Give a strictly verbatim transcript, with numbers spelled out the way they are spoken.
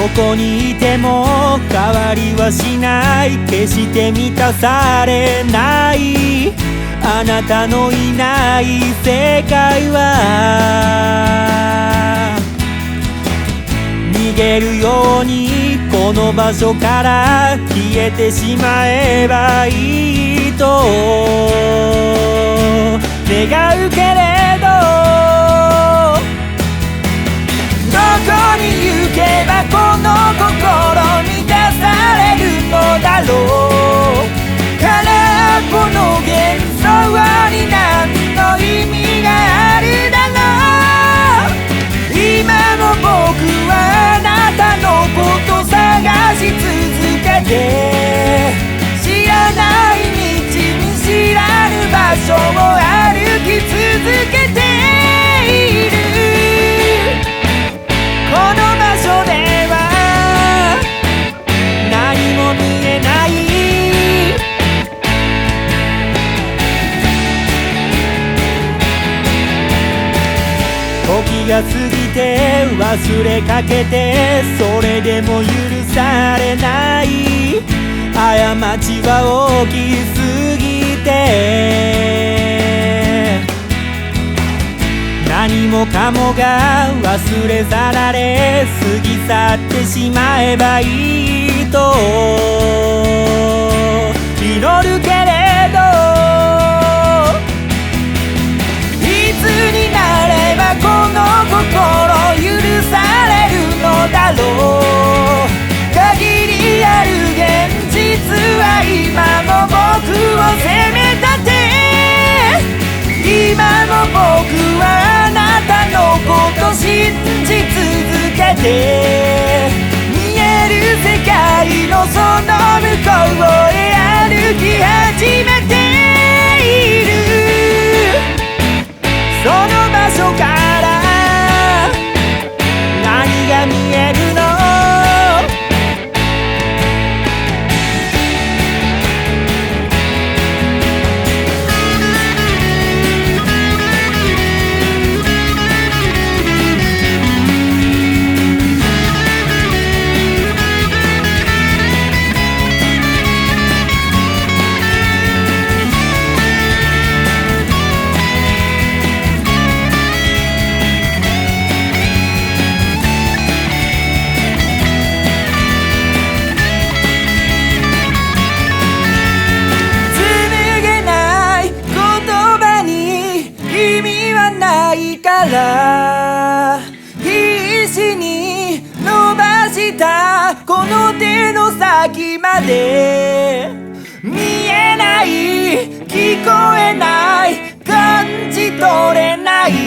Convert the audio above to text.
どこにいても変わりはしない、決して満たされない、あなたのいない世界は逃げるようにこの場所から消えてしまえばいいと願うけれど、どこに行けばこの心満たされるのだろう。空っぽの幻想に何の意味があるだろう。今も僕はあなたのこと探し続けて、知らない道に知らぬ場所を歩き続けている。この場所では何も見えない、時が過ぎて忘れかけて、それでも許されない、過ちは大きすぎて何もかもが忘れ去られ、過ぎ去ってしまえばいいと祈るけれど、いつになればこの心許されるのだろう。限りある現実は今も僕を責め立て、今も僕はあなたのこと信じ続けて、見える世界のその向こうへ歩き始めている。その場所から何が見えるの？必死に伸ばしたこの手の先まで、見えない聞こえない感じ取れない、